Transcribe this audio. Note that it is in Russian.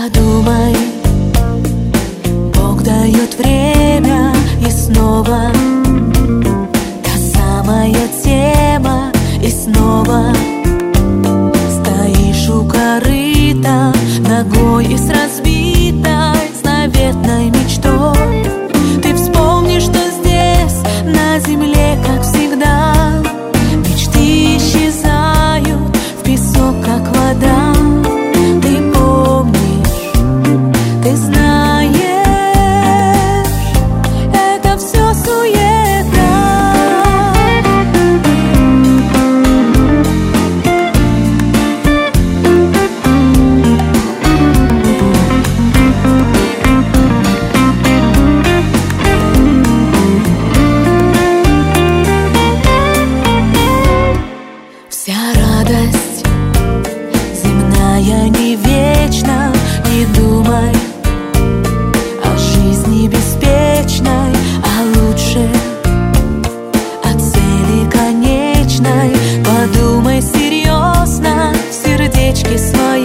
Подумай, Бог дает время, и снова та самая тема, и снова стоишь у корыта, ногой и с разбитой заветной мечтой. Ты вспомнишь, что здесь, на земле, как всегда, мечты исчезают в песок, как вода. Ты помнишь, ты знаешь, это все суета. Вся радость земная не вечна, не думай о жизни беспечной, а лучше о цели конечной. Подумай серьезно в сердечке своем.